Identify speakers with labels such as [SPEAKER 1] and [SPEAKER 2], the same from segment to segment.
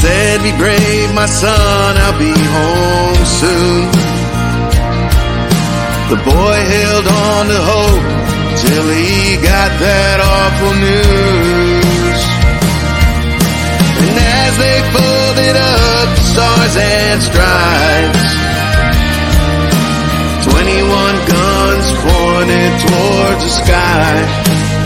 [SPEAKER 1] said, be brave, my son, I'll be home soon. The boy held on to hope till he got that awful news. And as they folded up the stars and stripes, 21 guns pointed towards the sky.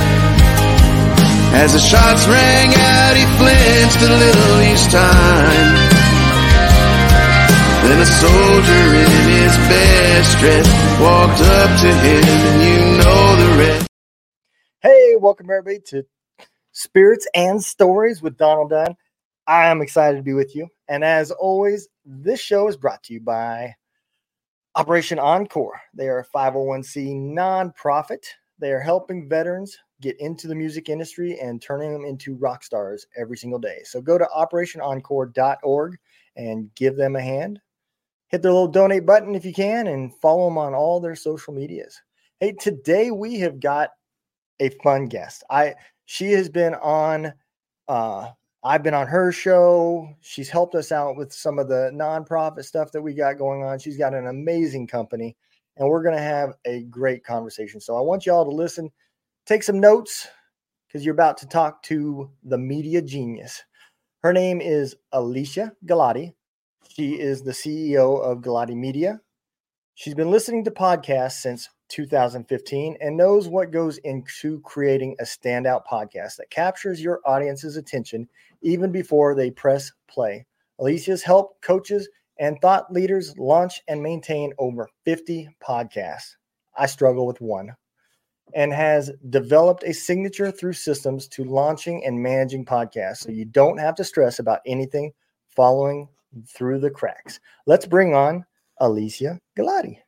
[SPEAKER 1] As the shots rang out, he flinched a little each time. Then a soldier in his best dress walked up to him, and you know the rest.
[SPEAKER 2] Hey, welcome everybody to Spirits and Stories with Donald Dunn. I am excited to be with you. And as always, this show is brought to you by Operation Encore. They are a 501c nonprofit. They are helping veterans get into the music industry and turning them into rock stars every single day. So go to operationencore.org and give them a hand. Hit their little donate button if you can and follow them on all their social medias. Hey, today we have got a fun guest. She has been on, I've been on her show. She's helped us out with some of the nonprofit stuff that we got going on. She's got an amazing company, and we're going to have a great conversation. So I want you all to listen. Take some notes because you're about to talk to the media genius. Her name is Alicia Galati. She is the CEO of Galati Media. She's been listening to podcasts since 2015 and knows what goes into creating a standout podcast that captures your audience's attention even before they press play. Alicia's helped coaches and thought leaders launch and maintain over 50 podcasts. I struggle with one. And has developed a signature through systems to launching and managing podcasts, so you don't have to stress about anything following through the cracks. Let's bring on Alicia Galati.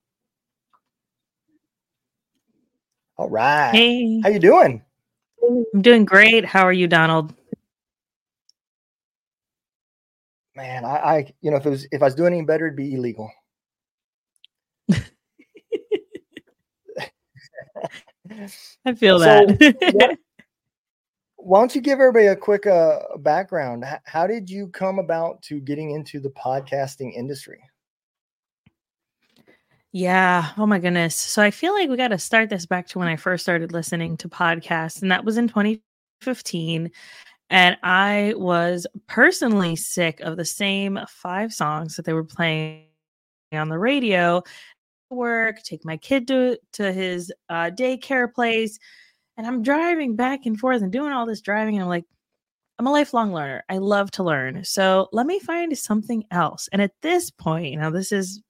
[SPEAKER 2] All right.
[SPEAKER 3] Hey.
[SPEAKER 2] How you doing?
[SPEAKER 3] I'm doing great. How are you, Donald?
[SPEAKER 2] Man, I if I was doing any better, it'd be illegal.
[SPEAKER 3] I feel that.
[SPEAKER 2] Why don't you give everybody a quick background? How did you come about to getting into the podcasting industry?
[SPEAKER 3] Yeah. Oh my goodness. So I feel like we got to start this back to when I first started listening to podcasts, and that was in 2015. And I was personally sick of the same 5 songs that they were playing on the radio. Work, take my kid to his daycare place, and I'm driving back and forth and doing all this driving, and I'm like, I'm a lifelong learner. I love to learn, so let me find something else. And at this point, now this is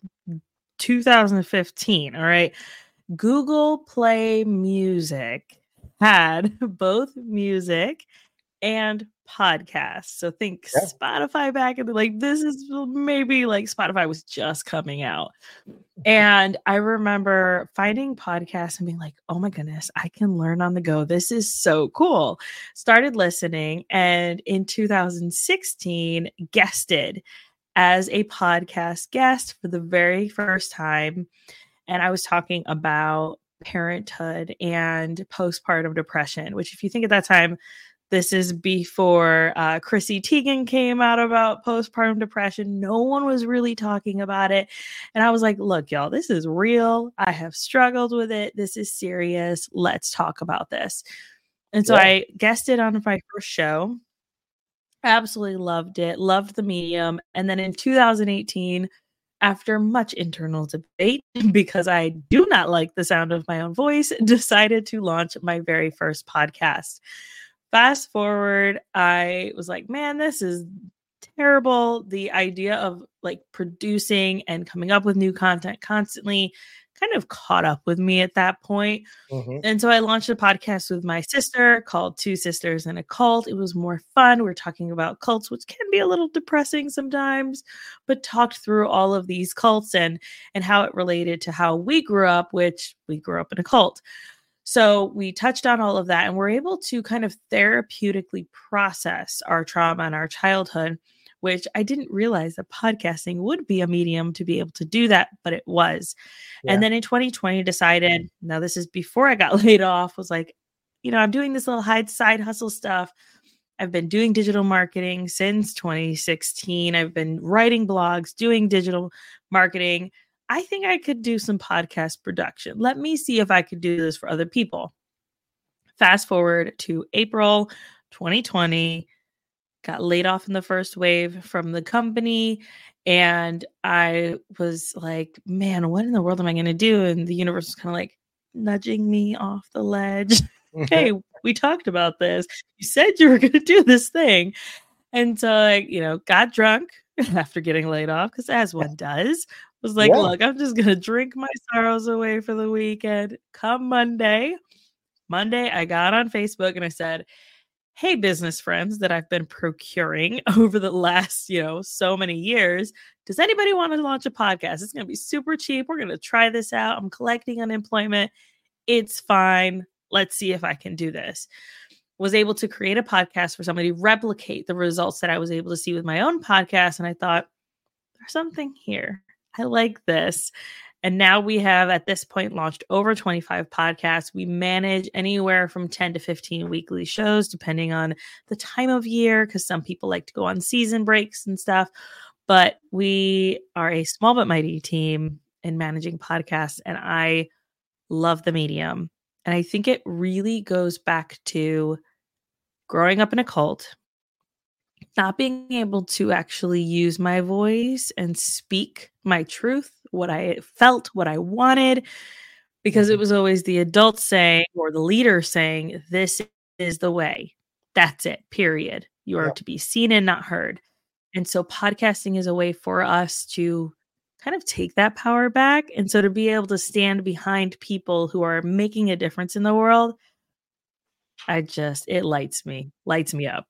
[SPEAKER 3] 2015, all right, Google Play Music had both music and podcasts. So think Spotify back in the, like, this is maybe like Spotify was just coming out. And I remember finding podcasts and being like, oh my goodness, I can learn on the go. This is so cool. Started listening, and in 2016 guested as a podcast guest for the very first time. And I was talking about parenthood and postpartum depression, which, if you think at that time, this is before Chrissy Teigen came out about postpartum depression. No one was really talking about it. And I was like, look, y'all, this is real. I have struggled with it. This is serious. Let's talk about this. And so I guested on my first show. Absolutely loved it. Loved the medium. And then in 2018, after much internal debate, because I do not like the sound of my own voice, decided to launch my very first podcast. Fast forward, I was like, man, this is terrible. The idea of like producing and coming up with new content constantly kind of caught up with me at that point. Mm-hmm. And so I launched a podcast with my sister called Two Sisters and a Cult. It was more fun. We're talking about cults, which can be a little depressing sometimes, but talked through all of these cults and how it related to how we grew up, which we grew up in a cult. So we touched on all of that, and we're able to kind of therapeutically process our trauma and our childhood, which I didn't realize that podcasting would be a medium to be able to do that, but it was. Yeah. And then in 2020 decided, now this is before I got laid off, was like, I'm doing this little side hustle stuff. I've been doing digital marketing since 2016. I've been writing blogs, doing digital marketing. I think I could do some podcast production. Let me see if I could do this for other people. Fast forward to April 2020, got laid off in the first wave from the company. And I was like, man, what in the world am I going to do? And the universe was kind of like nudging me off the ledge. Hey, we talked about this. You said you were going to do this thing. And so I, got drunk after getting laid off, because as one does, was like, look, I'm just going to drink my sorrows away for the weekend. Come Monday, I got on Facebook and I said, hey, business friends that I've been procuring over the last, so many years, does anybody want to launch a podcast? It's going to be super cheap. We're going to try this out. I'm collecting unemployment. It's fine. Let's see if I can do this. Was able to create a podcast for somebody, replicate the results that I was able to see with my own podcast. And I thought, there's something here. I like this. And now we have, at this point, launched over 25 podcasts. We manage anywhere from 10 to 15 weekly shows, depending on the time of year, because some people like to go on season breaks and stuff. But we are a small but mighty team in managing podcasts, and I love the medium. And I think it really goes back to growing up in a cult, not being able to actually use my voice and speak my truth, what I felt, what I wanted, because it was always the adult saying or the leader saying, this is the way. That's it, period. You are to be seen and not heard. And so podcasting is a way for us to kind of take that power back. And so to be able to stand behind people who are making a difference in the world, it lights me up.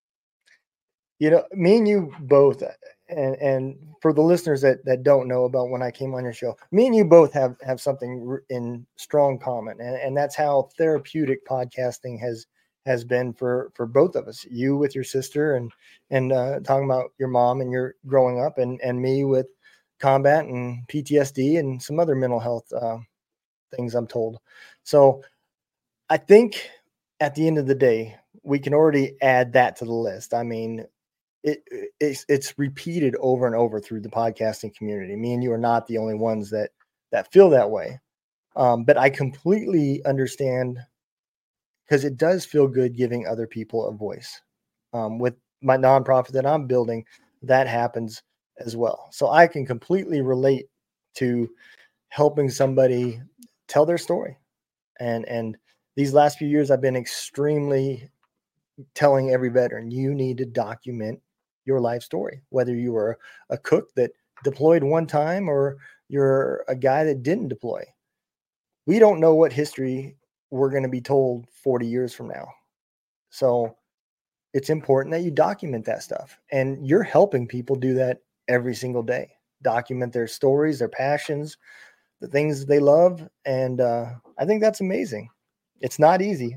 [SPEAKER 2] Me and you both, and for the listeners that don't know about when I came on your show, me and you both have something in strong common. And that's how therapeutic podcasting has been for both of us. You with your sister and talking about your mom and your growing up, and me with combat and PTSD and some other mental health things, I'm told. So I think at the end of the day, we can already add that to the list. I mean, it's repeated over and over through the podcasting community. Me and you are not the only ones that feel that way. But I completely understand, because it does feel good giving other people a voice. With my nonprofit that I'm building, that happens as well. So I can completely relate to helping somebody tell their story. And these last few years, I've been extremely telling every veteran, you need to document your life story, whether you were a cook that deployed one time or you're a guy that didn't deploy. We don't know what history we're going to be told 40 years from now. So it's important that you document that stuff. And you're helping people do that every single day. Document their stories, their passions, the things they love. And I think that's amazing. It's not easy.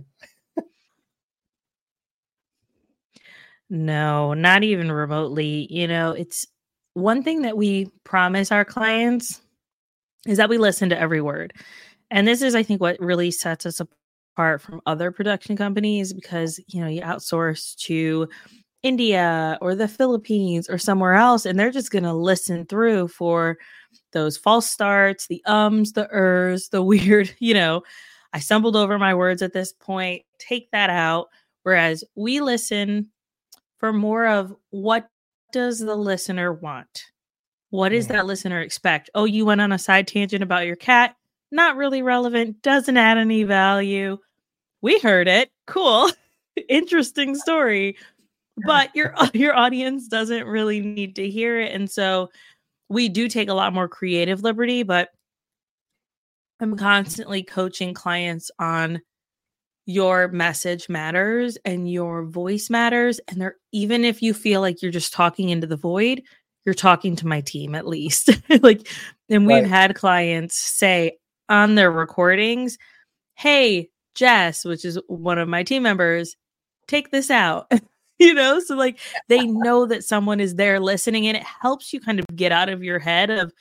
[SPEAKER 3] No, not even remotely. It's one thing that we promise our clients is that we listen to every word. And this is, I think, what really sets us apart from other production companies, because, you outsource to India or the Philippines or somewhere else, and they're just going to listen through for those false starts, the ums, the ers, the weird, I stumbled over my words at this point, take that out. Whereas we listen for more of, what does the listener want? What does that listener expect? Oh, you went on a side tangent about your cat. Not really relevant. Doesn't add any value. We heard it. Cool. Interesting story. But your audience doesn't really need to hear it. And so we do take a lot more creative liberty, but I'm constantly coaching clients on your message matters and your voice matters. And even if you feel like you're just talking into the void, you're talking to my team at least. And we've had clients say on their recordings, hey, Jess, which is one of my team members, take this out. So they know that someone is there listening, and it helps you kind of get out of your head of,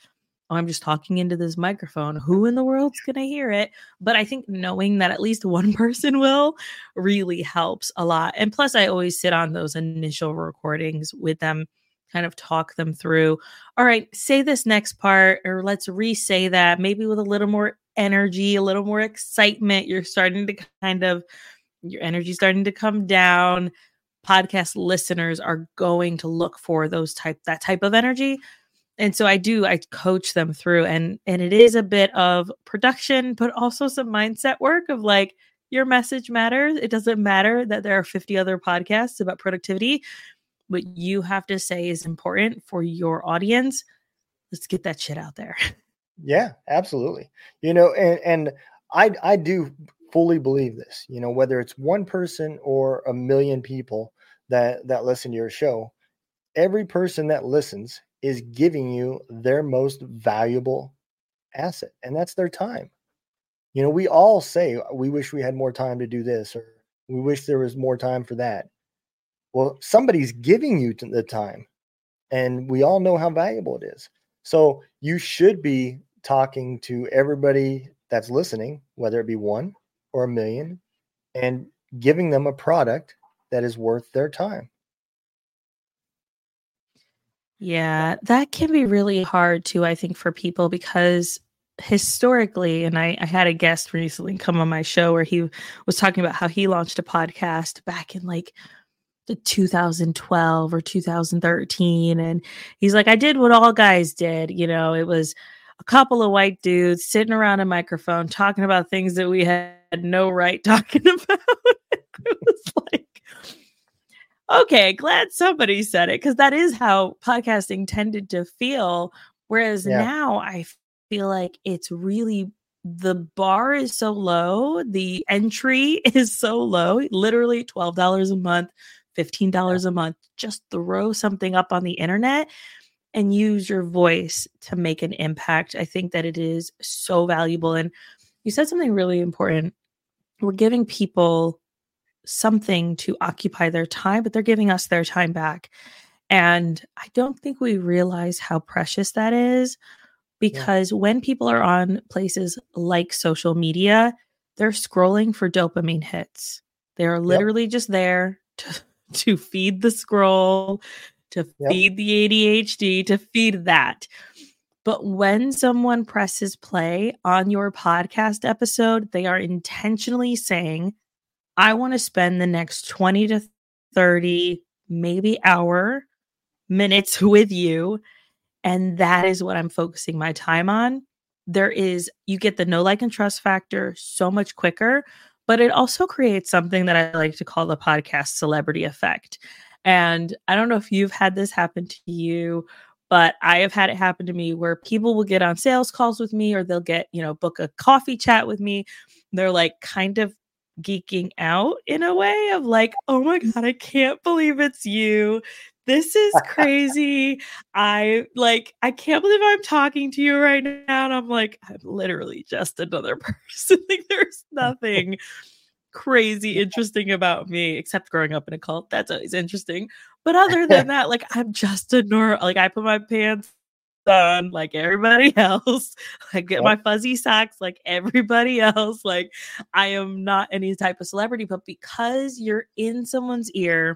[SPEAKER 3] oh, I'm just talking into this microphone. Who in the world's going to hear it? But I think knowing that at least one person will really helps a lot. And plus, I always sit on those initial recordings with them, kind of talk them through. All right, say this next part, or let's re-say that, maybe with a little more energy, a little more excitement. You're starting to your energy starting to come down. Podcast listeners are going to look for that type of energy. And so I coach them through, and it is a bit of production, but also some mindset work of like, your message matters. It doesn't matter that there are 50 other podcasts about productivity. What you have to say is important for your audience. Let's get that shit out there.
[SPEAKER 2] Yeah, absolutely. And I do fully believe this, whether it's one person or a million people that listen to your show, every person that listens is giving you their most valuable asset, and that's their time. We all say, we wish we had more time to do this, or we wish there was more time for that. Well, somebody's giving you the time, and we all know how valuable it is. So you should be talking to everybody that's listening, whether it be one or a million, and giving them a product that is worth their time.
[SPEAKER 3] Yeah, that can be really hard too, I think, for people, because historically, and I had a guest recently come on my show where he was talking about how he launched a podcast back in like the 2012 or 2013. And he's like, I did what all guys did. It was a couple of white dudes sitting around a microphone talking about things that we had no right talking about. It was like, okay, glad somebody said it, because that is how podcasting tended to feel. Whereas now I feel like it's really, the bar is so low. The entry is so low, literally $12 a month, $15 a month. Just throw something up on the internet and use your voice to make an impact. I think that it is so valuable. And you said something really important. We're giving people something to occupy their time, but they're giving us their time back. And I don't think we realize how precious that is, because when people are on places like social media, they're scrolling for dopamine hits. They're literally just there to feed the scroll, to feed the ADHD, to feed that. But when someone presses play on your podcast episode, they are intentionally saying, I want to spend the next 20 to 30, maybe minutes with you. And that is what I'm focusing my time on. You get the know, like, and trust factor so much quicker, but it also creates something that I like to call the podcast celebrity effect. And I don't know if you've had this happen to you, but I have had it happen to me where people will get on sales calls with me, or they'll get, book a coffee chat with me. They're like kind of geeking out in a way of like, oh my God, I can't believe it's you. This is crazy. I can't believe I'm talking to you right now. And I'm like, I'm literally just another person. Like, there's nothing crazy interesting about me except growing up in a cult. That's always interesting. But other than that, like, I'm just a like, I put my pants on like everybody else. I get my fuzzy socks like everybody else. Like, I am not any type of celebrity, but because you're in someone's ear,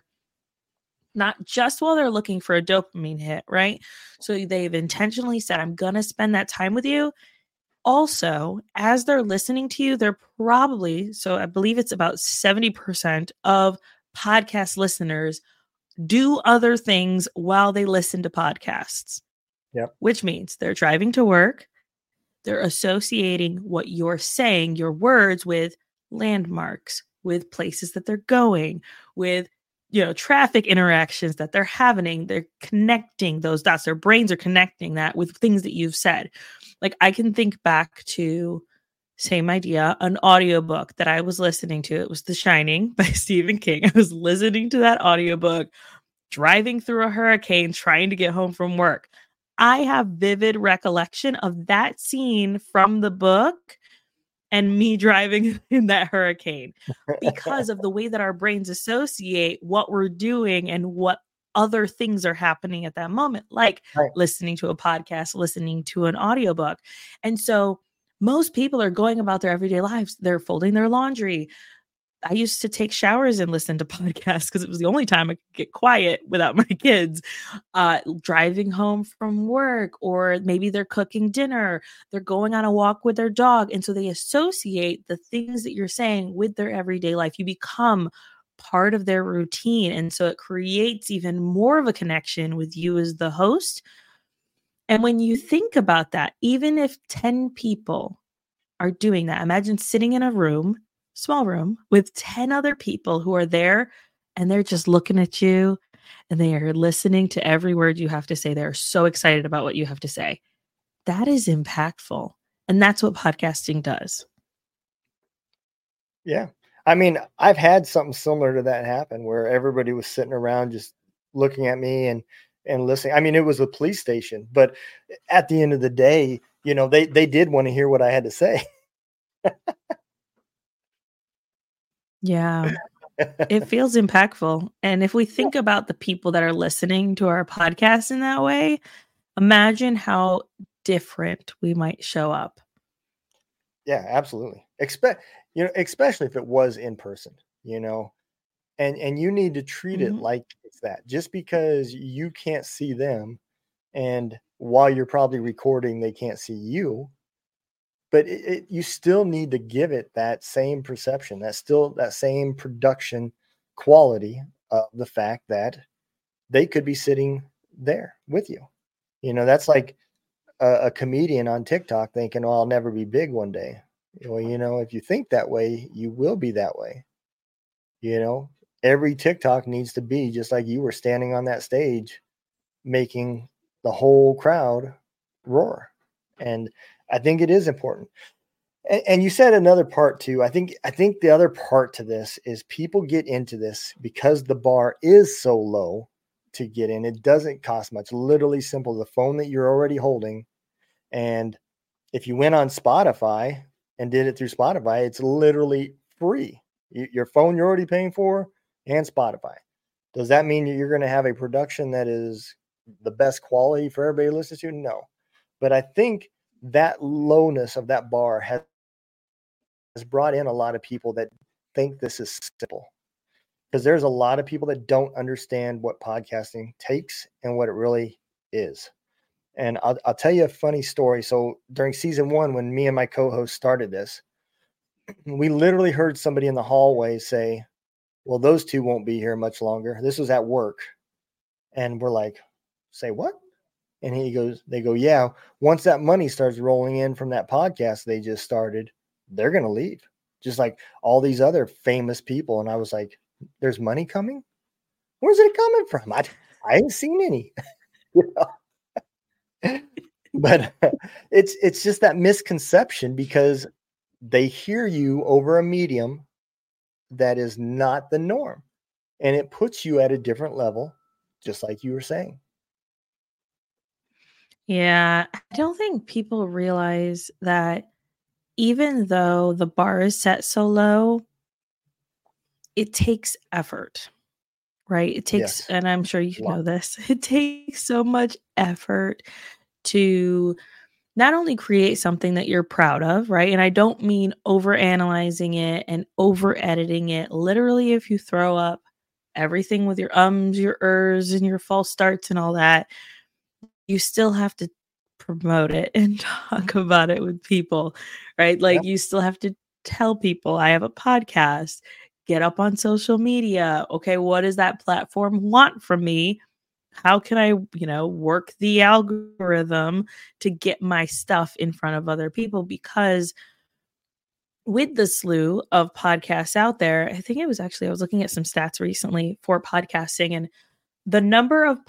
[SPEAKER 3] not just while they're looking for a dopamine hit, right? So they've intentionally said, I'm going to spend that time with you. Also, as they're listening to you, they're probably, so I believe it's about 70% of podcast listeners do other things while they listen to podcasts. Which means they're driving to work. They're associating what you're saying, your words, with landmarks, with places that they're going, with, traffic interactions that they're having. They're connecting those dots. Their brains are connecting that with things that you've said. Like, I can think back to, same idea, an audiobook that I was listening to. It was The Shining by Stephen King. I was listening to that audiobook, driving through a hurricane, trying to get home from work. I have vivid recollection of that scene from the book and me driving in that hurricane, because of the way that our brains associate what we're doing and what other things are happening at that moment, like
[SPEAKER 2] Right.
[SPEAKER 3] listening to a podcast, listening to an audiobook. And so most people are going about their everyday lives. They're folding their laundry. I used to take showers and listen to podcasts because it was the only time I could get quiet without my kids. Driving home from work, or maybe they're cooking dinner, they're going on a walk with their dog. And so they associate the things that you're saying with their everyday life. You become part of their routine. And so it creates even more of a connection with you as the host. And when you think about that, even if 10 people are doing that, imagine sitting in a room, small room, with 10 other people who are there and they're just looking at you and they are listening to every word you have to say. They're so excited about what you have to say. That is impactful. And that's what podcasting does.
[SPEAKER 2] Yeah. I mean, I've had something similar to that happen where everybody was sitting around just looking at me and listening. I mean, it was a police station, but at the end of the day, they did want to hear what I had to say.
[SPEAKER 3] Yeah. It feels impactful. And if we think about the people that are listening to our podcast in that way, imagine how different we might show up.
[SPEAKER 2] Yeah, absolutely. Especially if it was in person, and you need to treat it like it's that. Just because you can't see them, and while you're probably recording, they can't see you, but you still need to give it that same perception, that same production quality of the fact that they could be sitting there with you. That's like a comedian on TikTok thinking, "Oh, I'll never be big one day." Well, if you think that way, you will be that way. Every TikTok needs to be just like you were standing on that stage, making the whole crowd roar. And I think it is important. And you said another part too. I think the other part to this is people get into this because the bar is so low to get in. It doesn't cost much. Literally simple. The phone that you're already holding. And if you went on Spotify and did it through Spotify, it's literally free. Your phone you're already paying for and Spotify. Does that mean you're going to have a production that is the best quality for everybody to listen to? No. But I think that lowness of that bar has brought in a lot of people that think this is simple. Because there's a lot of people that don't understand what podcasting takes and what it really is. And I'll tell you a funny story. So during season 1, when me and my co-host started this, we literally heard somebody in the hallway say, "Well, those two won't be here much longer." This was at work. And we're like, "Say what?" And they go, "Yeah, once that money starts rolling in from that podcast they just started, they're going to leave. Just like all these other famous people." And I was like, "There's money coming? Where's it coming from? I ain't seen any." But it's just that misconception because they hear you over a medium that is not the norm, and it puts you at a different level, just like you were saying.
[SPEAKER 3] Yeah, I don't think people realize that even though the bar is set so low, it takes effort, right? It takes,
[SPEAKER 2] Yes.
[SPEAKER 3] and I'm sure you know this, it takes so much effort to not only create something that you're proud of, right? And I don't mean over analyzing it and over editing it. Literally, if you throw up everything with your ums, your ers, and your false starts and all that, you still have to promote it and talk about it with people, right? Like you still have to tell people, I have a podcast, get up on social media. Okay, what does that platform want from me? How can I, work the algorithm to get my stuff in front of other people? Because with the slew of podcasts out there, I think I was looking at some stats recently for podcasting, and the number of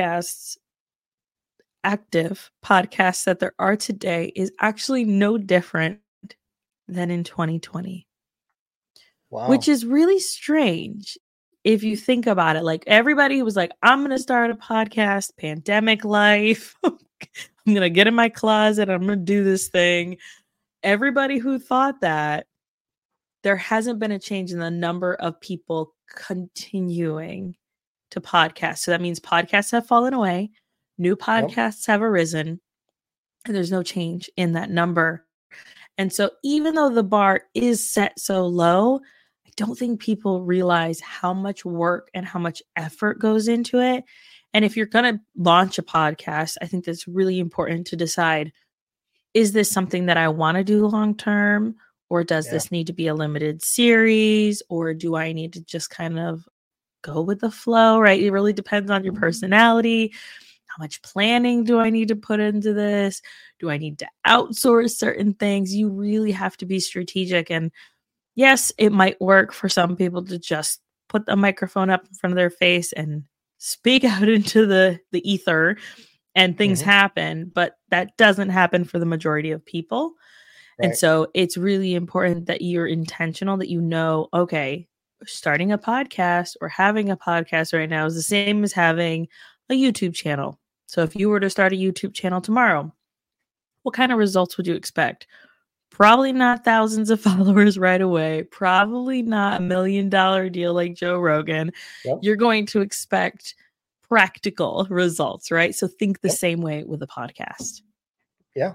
[SPEAKER 3] active podcasts that there are today is actually no different than in 2020.
[SPEAKER 2] Wow.
[SPEAKER 3] Which is really strange if you think about it. Like everybody was like, I'm going to start a podcast, pandemic life. I'm going to get in my closet. I'm going to do this thing. Everybody who thought that, there hasn't been a change in the number of people continuing to podcasts. So that means podcasts have fallen away, new podcasts have arisen, and there's no change in that number. And so even though the bar is set so low, I don't think people realize how much work and how much effort goes into it. And if you're going to launch a podcast, I think that's really important to decide, is this something that I want to do long term? Or does this need to be a limited series? Or do I need to just kind of go with the flow, right? It really depends on your personality. How much planning do I need to put into this? Do I need to outsource certain things? You really have to be strategic. And yes, it might work for some people to just put a microphone up in front of their face and speak out into the ether and things happen, but that doesn't happen for the majority of people. Right. And so it's really important that you're intentional, that you know, okay, starting a podcast or having a podcast right now is the same as having a YouTube channel. So if you were to start a YouTube channel tomorrow, what kind of results would you expect? Probably not thousands of followers right away. Probably not $1 million deal like Joe Rogan. Yep. You're going to expect practical results, right? So think the same way with a podcast.
[SPEAKER 2] Yeah.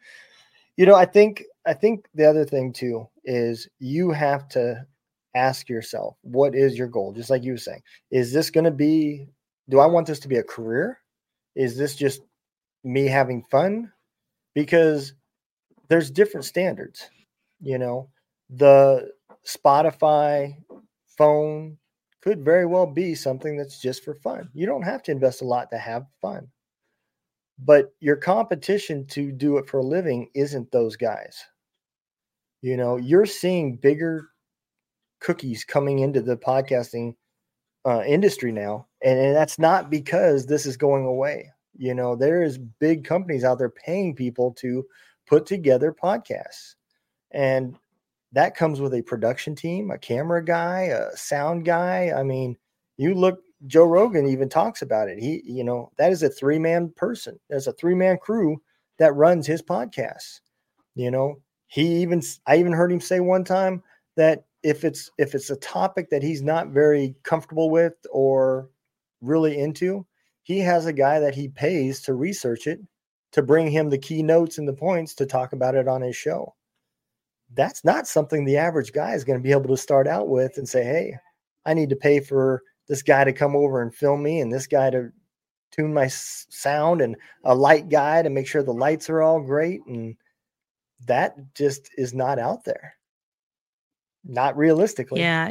[SPEAKER 2] You know, I think the other thing too is you have to ask yourself, what is your goal? Just like you were saying, is this going to be, do I want this to be a career? Is this just me having fun? Because there's different standards, you know, the Spotify phone could very well be something that's just for fun. You don't have to invest a lot to have fun, but your competition to do it for a living isn't those guys. You know, you're seeing bigger cookies coming into the podcasting industry now. And that's not because this is going away. You know, there is big companies out there paying people to put together podcasts. And that comes with a production team, a camera guy, a sound guy. I mean, you look, Joe Rogan even talks about it. He, you know, that is a 3-man person. There's a 3-man crew that runs his podcasts. You know, I even heard him say one time that if it's a topic that he's not very comfortable with or really into, he has a guy that he pays to research it, to bring him the key notes and the points to talk about it on his show. That's not something the average guy is going to be able to start out with and say, hey, I need to pay for this guy to come over and film me and this guy to tune my sound and a light guy to make sure the lights are all great. And that just is not out there. Not realistically.
[SPEAKER 3] Yeah.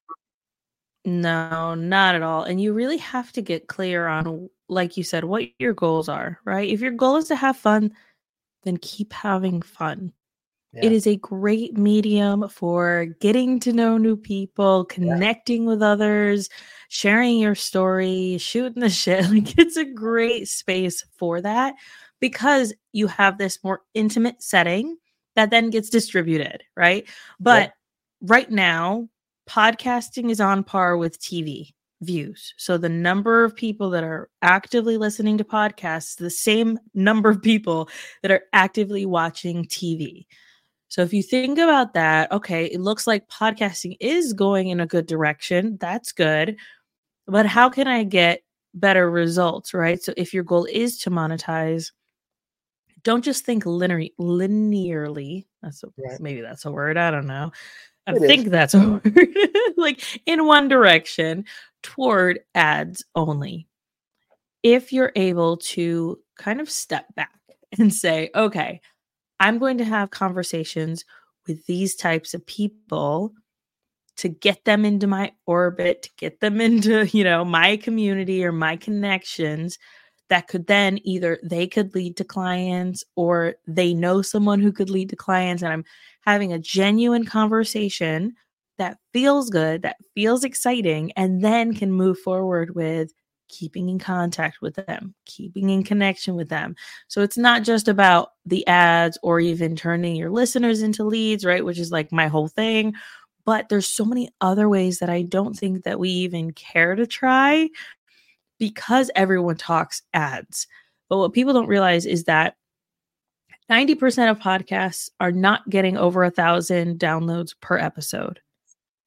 [SPEAKER 3] No, not at all. And you really have to get clear on, like you said, what your goals are, right? If your goal is to have fun, then keep having fun. Yeah. It is a great medium for getting to know new people, connecting with others, sharing your story, shooting the shit. Like, it's a great space for that because you have this more intimate setting that then gets distributed, right? But right now, podcasting is on par with TV views. So the number of people that are actively listening to podcasts, the same number of people that are actively watching TV. So if you think about that, okay, it looks like podcasting is going in a good direction. That's good. But how can I get better results, right? So if your goal is to monetize, don't just think linearly. Maybe that's a word. I don't know. I think that's a word. Like in one direction toward ads only. If you're able to kind of step back and say, okay, I'm going to have conversations with these types of people to get them into my orbit, to get them into, you know, my community or my connections that could then either they could lead to clients or they know someone who could lead to clients. And I'm having a genuine conversation that feels good, that feels exciting, and then can move forward with keeping in contact with them, keeping in connection with them. So it's not just about the ads or even turning your listeners into leads, right? Which is like my whole thing. But there's so many other ways that I don't think that we even care to try because everyone talks ads. But what people don't realize is that 90% of podcasts are not getting over 1,000 downloads per episode.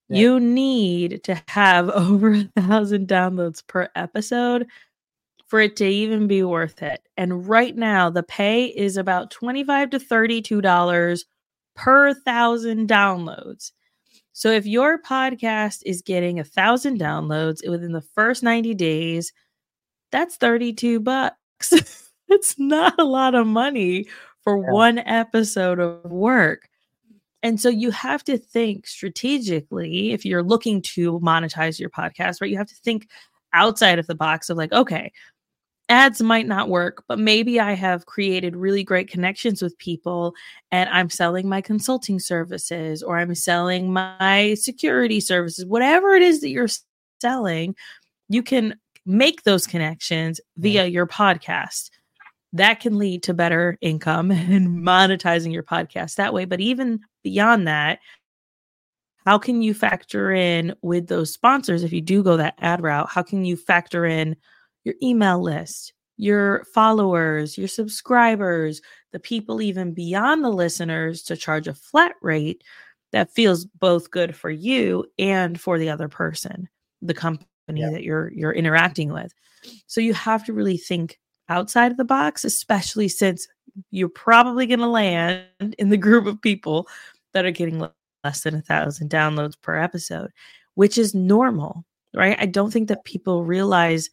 [SPEAKER 3] You need to have over 1,000 downloads per episode for it to even be worth it. And right now, the pay is about $25 to $32 per 1,000 downloads. So if your podcast is getting 1,000 downloads within the first 90 days, that's $32. It's not a lot of money for one episode of work. And so you have to think strategically if you're looking to monetize your podcast, right? You have to think outside of the box of like, okay, ads might not work, but maybe I have created really great connections with people and I'm selling my consulting services or I'm selling my security services, whatever it is that you're selling, you can make those connections via your podcast. That can lead to better income and monetizing your podcast that way. But even beyond that, how can you factor in with those sponsors if you do go that ad route? How can you factor in your email list, your followers, your subscribers, the people even beyond the listeners to charge a flat rate that feels both good for you and for the other person, the company that you're interacting with. So you have to really think outside of the box, especially since you're probably going to land in the group of people that are getting less than 1,000 downloads per episode, which is normal, right? I don't think that people realize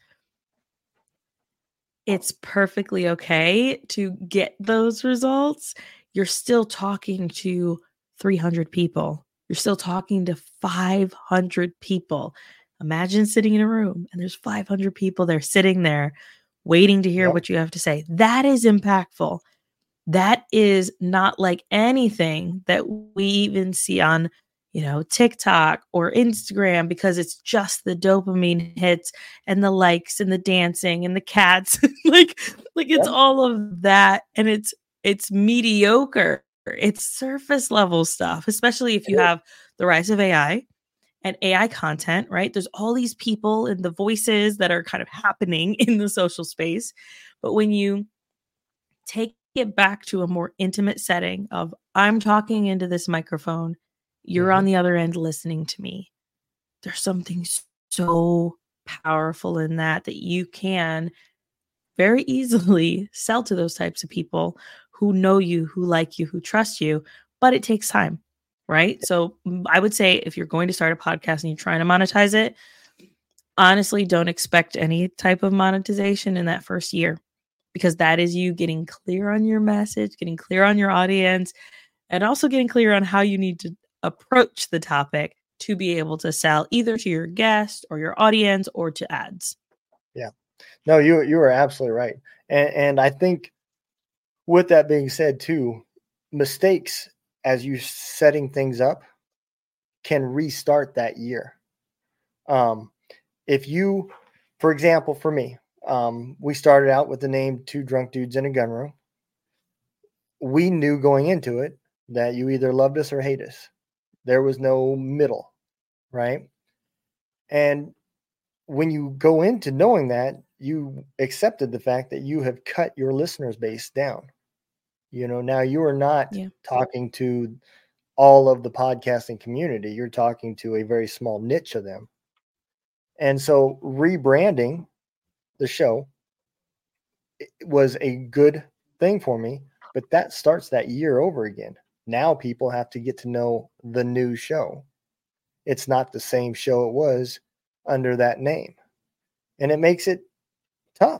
[SPEAKER 3] it's perfectly okay to get those results. You're still talking to 300 people. You're still talking to 500 people. Imagine sitting in a room and there's 500 people there sitting there waiting to hear what you have to say. That is impactful. That is not like anything that we even see on, TikTok or Instagram, because it's just the dopamine hits and the likes and the dancing and the cats. like it's all of that. And it's mediocre. It's surface level stuff, especially if you have the rise of AI and AI content, right? There's all these people and the voices that are kind of happening in the social space. But when you take it back to a more intimate setting of I'm talking into this microphone, you're on the other end listening to me. There's something so powerful in that you can very easily sell to those types of people who know you, who like you, who trust you, but it takes time. Right. So I would say if you're going to start a podcast and you're trying to monetize it, honestly, don't expect any type of monetization in that first year, because that is you getting clear on your message, getting clear on your audience, and also getting clear on how you need to approach the topic to be able to sell either to your guest or your audience or to ads.
[SPEAKER 2] Yeah. No, you are absolutely right. And I think with that being said too, mistakes as you setting things up can restart that year. If you, for example, for me, we started out with the name Two Drunk Dudes in a Gun Room. We knew going into it that you either loved us or hate us. There was no middle, right? And when you go into knowing that, you accepted the fact that you have cut your listeners base down. Now you are not talking to all of the podcasting community. You're talking to a very small niche of them. And so rebranding the show was a good thing for me, but that starts that year over again. Now people have to get to know the new show. It's not the same show it was under that name. And it makes it tough,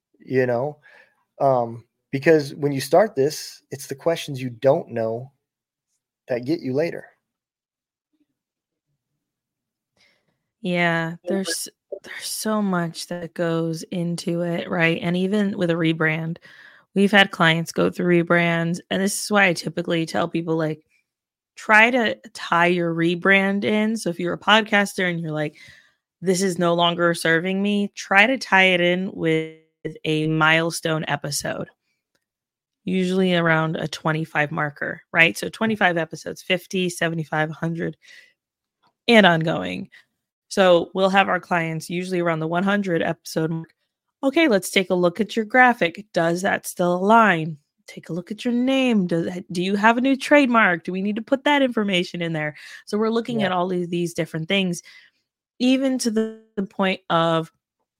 [SPEAKER 2] because when you start this, it's the questions you don't know that get you later.
[SPEAKER 3] Yeah, there's so much that goes into it, right? And even with a rebrand, we've had clients go through rebrands, and this is why I typically tell people, like, try to tie your rebrand in. So if you're a podcaster and you're like, this is no longer serving me, try to tie it in with a milestone episode, usually around a 25 marker, right? So 25 episodes, 50, 75, 100, and ongoing. So we'll have our clients usually around the 100 episode mark. Okay, let's take a look at your graphic. Does that still align? take a look at your name. Do you have a new trademark? Do we need to put that information in there? So we're looking at all of these different things, even to the point of,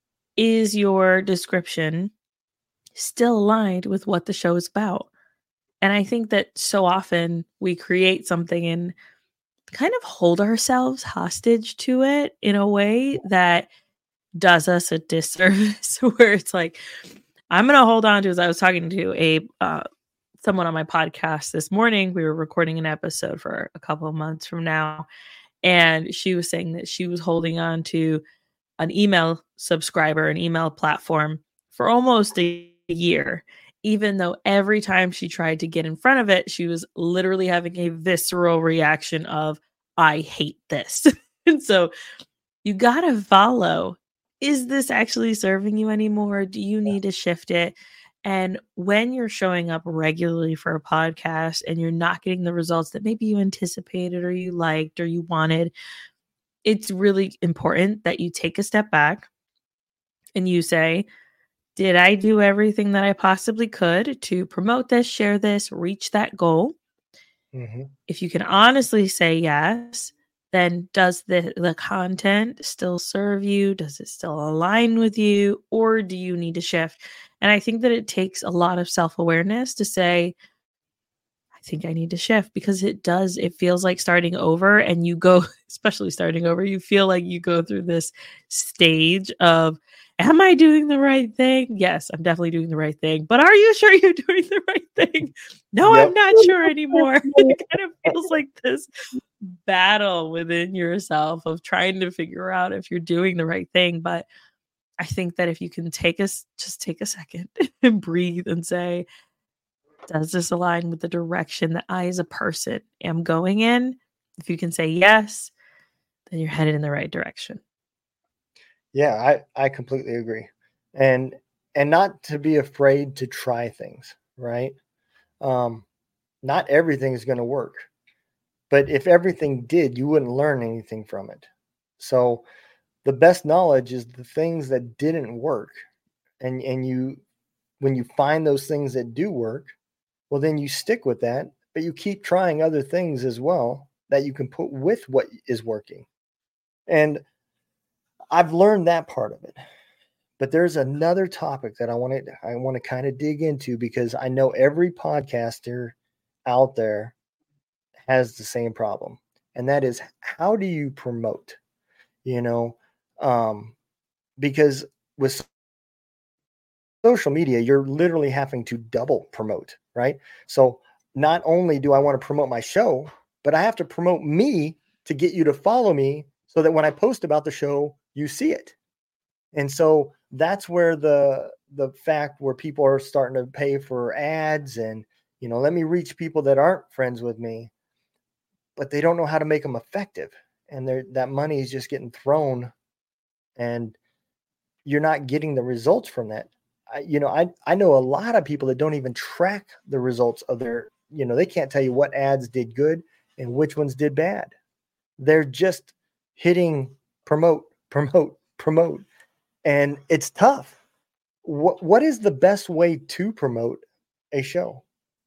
[SPEAKER 3] is your description still aligned with what the show is about? And I think that so often we create something and kind of hold ourselves hostage to it in a way that does us a disservice, where it's like, I'm going to hold on to, as I was talking to someone on my podcast this morning, we were recording an episode for a couple of months from now. And she was saying that she was holding on to an email subscriber, an email platform for almost a year, even though every time she tried to get in front of it, she was literally having a visceral reaction of, I hate this. And so you got to follow, is this actually serving you anymore? Do you need to shift it? And when you're showing up regularly for a podcast and you're not getting the results that maybe you anticipated or you liked or you wanted, it's really important that you take a step back and you say, did I do everything that I possibly could to promote this, share this, reach that goal? Mm-hmm. If you can honestly say yes, then does the content still serve you? Does it still align with you? Or do you need to shift? And I think that it takes a lot of self-awareness to say, I think I need to shift, because it feels like starting over, and you go, especially starting over, you feel like you go through this stage of, am I doing the right thing? Yes, I'm definitely doing the right thing. But are you sure you're doing the right thing? No, yep. I'm not sure anymore. It kind of feels like this battle within yourself of trying to figure out if you're doing the right thing. But I think that if you can just take a second and breathe and say, does this align with the direction that I as a person am going in? If you can say yes, then you're headed in the right direction.
[SPEAKER 2] Yeah, I completely agree. And not to be afraid to try things, right? Not everything is going to work. But if everything did, you wouldn't learn anything from it. So the best knowledge is the things that didn't work. And when you find those things that do work, well, then you stick with that, but you keep trying other things as well that you can put with what is working. And I've learned that part of it. But there's another topic that I want to kind of dig into, because I know every podcaster out there has the same problem. And that is, how do you promote? Because with social media, you're literally having to double promote, right? So not only do I want to promote my show, but I have to promote me to get you to follow me, so that when I post about the show, you see it. And so that's where the fact where people are starting to pay for ads and, let me reach people that aren't friends with me, but they don't know how to make them effective. And that money is just getting thrown, and you're not getting the results from that. I know a lot of people that don't even track the results of their, they can't tell you what ads did good and which ones did bad. They're just hitting promote. And it's tough. What is the best way to promote a show?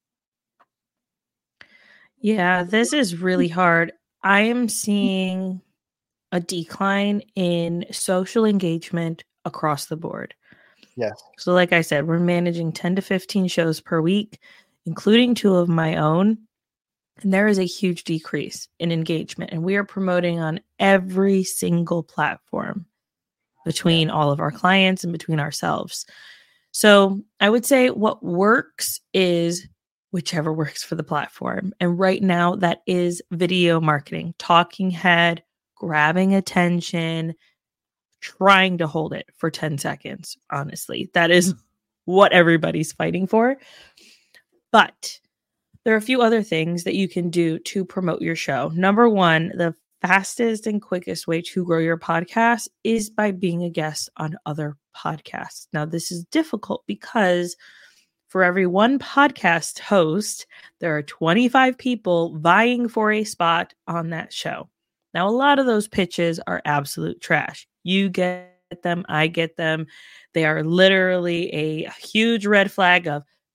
[SPEAKER 3] Yeah, this is really hard. I am seeing a decline in social engagement across the board.
[SPEAKER 2] Yes.
[SPEAKER 3] So like I said, we're managing 10 to 15 shows per week, including 2 of my own. And there is a huge decrease in engagement. And we are promoting on every single platform between all of our clients and between ourselves. So I would say what works is whichever works for the platform. And right now that is video marketing, talking head, grabbing attention, trying to hold it for 10 seconds. Honestly, that is what everybody's fighting for. But there are a few other things that you can do to promote your show. Number one, the fastest and quickest way to grow your podcast is by being a guest on other podcasts. Now, this is difficult because for every one podcast host, there are 25 people vying for a spot on that show. Now, a lot of those pitches are absolute trash. You get them, I get them. They are literally a huge red flag of,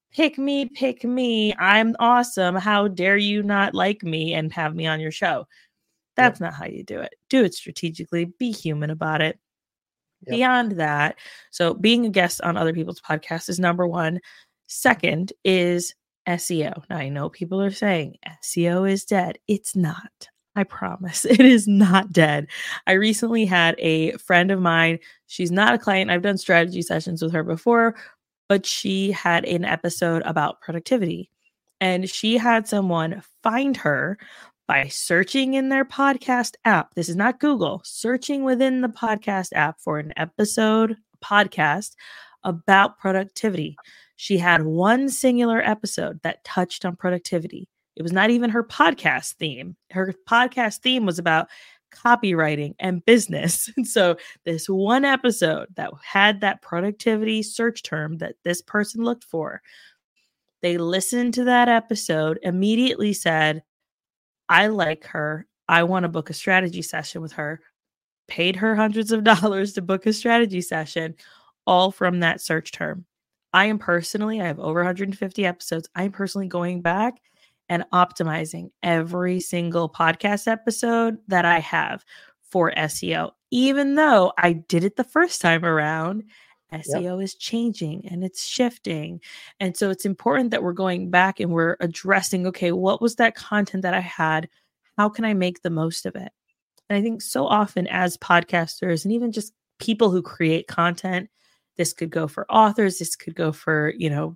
[SPEAKER 3] pick me. I'm awesome. How dare you not like me and have me on your show? That's not how you do it. Do it strategically. Be human about it. Beyond that, so being a guest on other people's podcasts is number one. Second is SEO. Now, I know people are saying SEO is dead. It's not. I promise. It is not dead. I recently had a friend of mine. She's not a client. I've done strategy sessions with her before, but she had an episode about productivity. And she had someone find her by searching in their podcast app. This is not Google, searching within the podcast app for an episode podcast about productivity. She had one singular episode that touched on productivity. It was not even her podcast theme. Her podcast theme was about copywriting and business. And so this one episode that had that productivity search term that this person looked for, they listened to that episode, immediately said, I like her. I want to book a strategy session with her. Paid her hundreds of dollars to book a strategy session, all from that search term. I have over 150 episodes. I'm personally going back and optimizing every single podcast episode that I have for SEO. Even though I did it the first time around, SEO is changing and it's shifting. And so it's important that we're going back and we're addressing, okay, what was that content that I had? How can I make the most of it? And I think so often as podcasters and even just people who create content, this could go for authors, this could go for,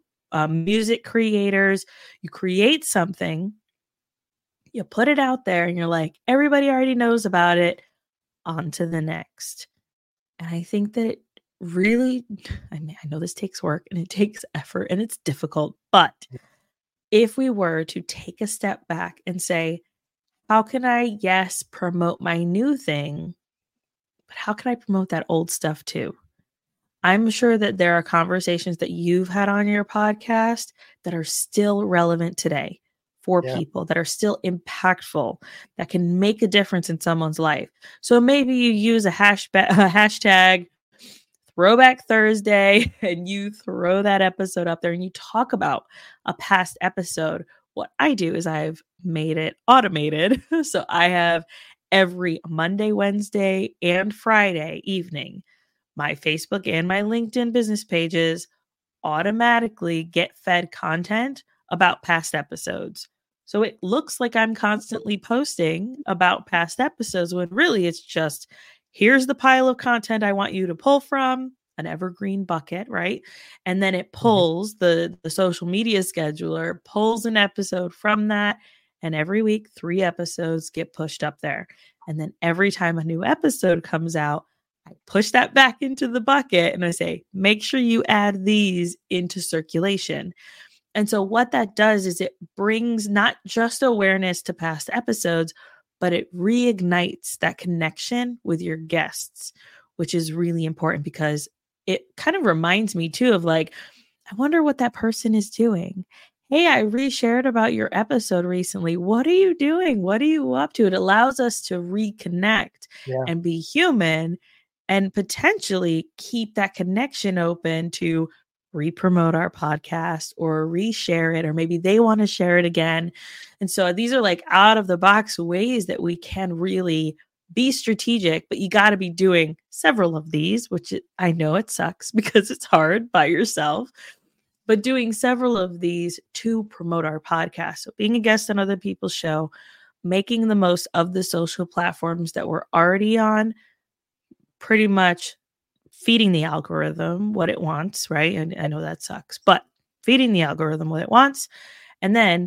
[SPEAKER 3] music creators. You create something, you put it out there and you're like, everybody already knows about it, on to the next. And I think that it really, I know this takes work and it takes effort and it's difficult, but if we were to take a step back and say, how can I, promote my new thing, but how can I promote that old stuff too? I'm sure that there are conversations that you've had on your podcast that are still relevant today for people, that are still impactful, that can make a difference in someone's life. So maybe you use a hashtag Throwback Thursday and you throw that episode up there and you talk about a past episode. What I do is I've made it automated. So I have every Monday, Wednesday, and Friday evening, my Facebook and my LinkedIn business pages automatically get fed content about past episodes. So it looks like I'm constantly posting about past episodes when really it's just, here's the pile of content I want you to pull from, an evergreen bucket, right? And then it pulls the social media scheduler, pulls an episode from that. And every week, 3 episodes get pushed up there. And then every time a new episode comes out, I push that back into the bucket and I say, make sure you add these into circulation. And so what that does is it brings not just awareness to past episodes, but it reignites that connection with your guests, which is really important because it kind of reminds me too of like, I wonder what that person is doing. Hey, I reshared about your episode recently. What are you doing? What are you up to? It allows us to reconnect and be human and potentially keep that connection open to re-promote our podcast or reshare it, or maybe they want to share it again. And so these are like out of the box ways that we can really be strategic, but you got to be doing several of these, which I know it sucks because it's hard by yourself, but doing several of these to promote our podcast. So being a guest on other people's show, making the most of the social platforms that we're already on, pretty much feeding the algorithm what it wants, right? And I know that sucks, but feeding the algorithm what it wants, and then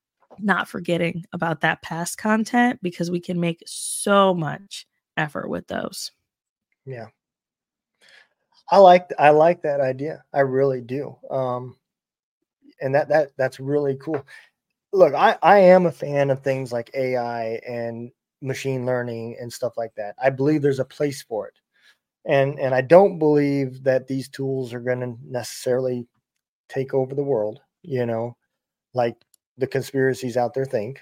[SPEAKER 3] not forgetting about that past content because we can make so much effort with those.
[SPEAKER 2] Yeah. I like that idea. I really do. And that's really cool. Look, I am a fan of things like AI and machine learning and stuff like that. I believe there's a place for it. And I don't believe that these tools are going to necessarily take over the world, like the conspiracies out there think,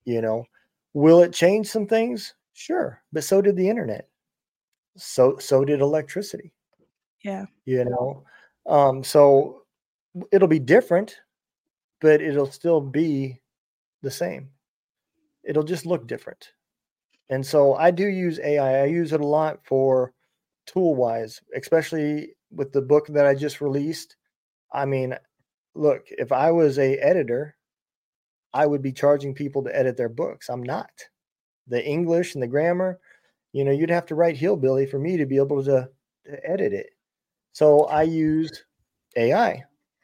[SPEAKER 2] Will it change some things? Sure. But so did the internet. So did electricity.
[SPEAKER 3] Yeah.
[SPEAKER 2] So it'll be different, but it'll still be the same. It'll just look different. And so I do use AI. I use it a lot for tool wise, especially with the book that I just released. I mean, look, if I was a editor, I would be charging people to edit their books. I'm not. The English and the grammar, you'd have to write hillbilly for me to be able to edit it. So I use AI,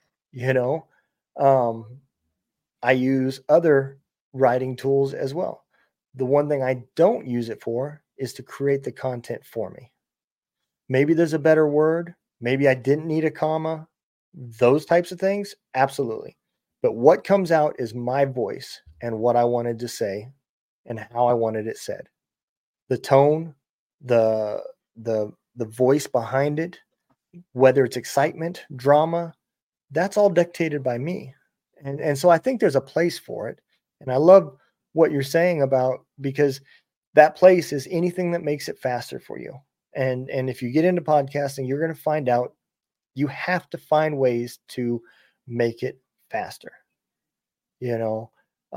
[SPEAKER 2] I use other writing tools as well. The one thing I don't use it for is to create the content for me. Maybe there's a better word. Maybe I didn't need a comma. Those types of things, absolutely. But what comes out is my voice and what I wanted to say and how I wanted it said. The tone, the voice behind it, whether it's excitement, drama, that's all dictated by me. And so I think there's a place for it. And I love what you're saying about, because that place is anything that makes it faster for you. And if you get into podcasting, you're going to find out you have to find ways to make it faster. If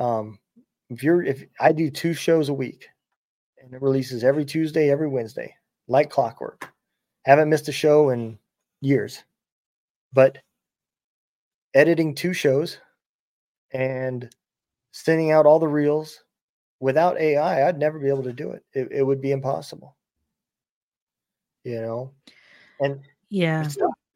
[SPEAKER 2] I do 2 shows a week and it releases every Tuesday, every Wednesday, like clockwork. Haven't missed a show in years, but editing 2 shows and sending out all the reels without AI, I'd never be able to do it. It would be impossible, and
[SPEAKER 3] yeah.